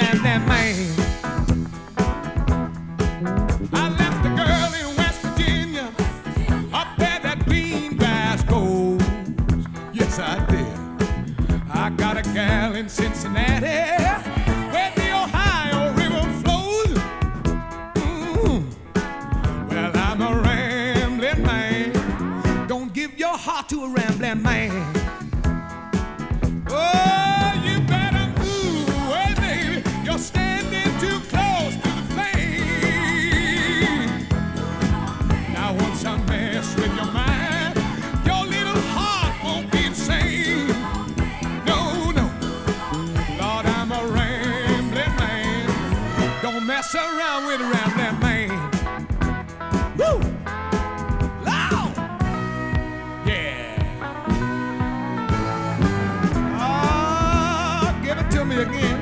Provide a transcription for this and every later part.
rambling man. I left the girl in West Virginia, up there that green grass grows. Yes, I did. I got a gal in Cincinnati, where the Ohio River flows. Well, I'm a rambling man. Don't give your heart to a rambling man. Oh, you better move away, baby. You're standing too close to the flame. Now, once I mess with your mind, your little heart won't be the same. No, no. Lord, I'm a rambling man. Don't mess around with a rambling man. Woo! Loud! Yeah. Give it to me again.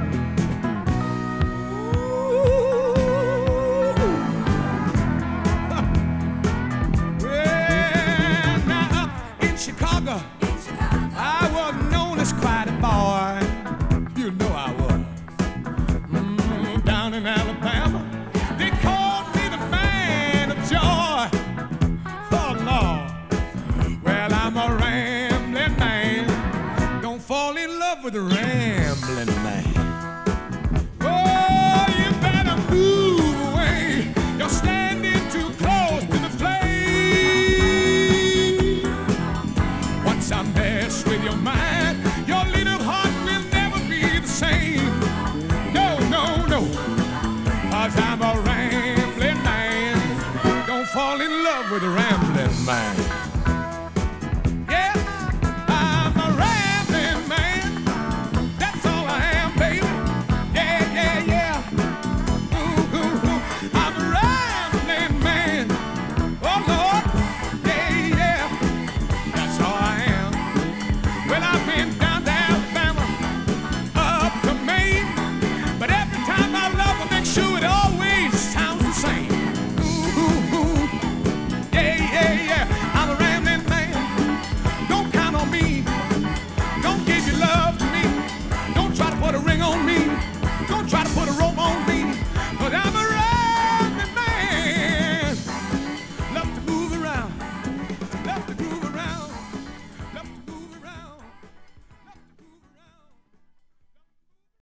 Well, now up in Chicago, I was known as quite a boy. You know I was. Down in Alabama, they called me the man of joy. Oh, Lord. Well, I'm a rambling man. Don't fall in love with a rambling man. Oh, you better move away. You're standing too close to the flame. Once I mess with your mind, your little heart will never be the same. No, no, no. 'Cause I'm a rambling man. Don't fall in love with a rambling man.